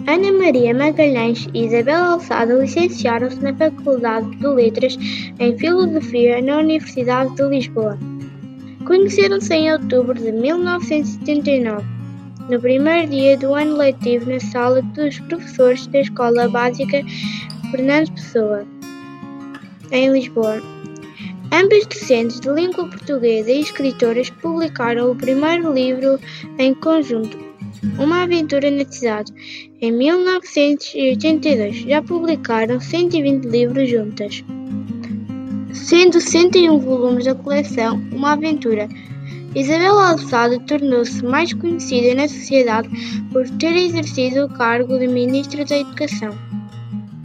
Ana Maria Magalhães e Isabel Alçada licenciaram-se na Faculdade de Letras em Filosofia na Universidade de Lisboa. Conheceram-se em outubro de 1979, no primeiro dia do ano letivo na sala dos professores da Escola Básica Fernando Pessoa, em Lisboa. Ambas docentes de língua portuguesa e escritoras publicaram o primeiro livro em conjunto, Uma Aventura na Cidade, em 1982. Já publicaram 120 livros juntas, sendo 101 volumes da coleção Uma Aventura. Isabel Alçada tornou-se mais conhecida na sociedade por ter exercido o cargo de Ministra da Educação.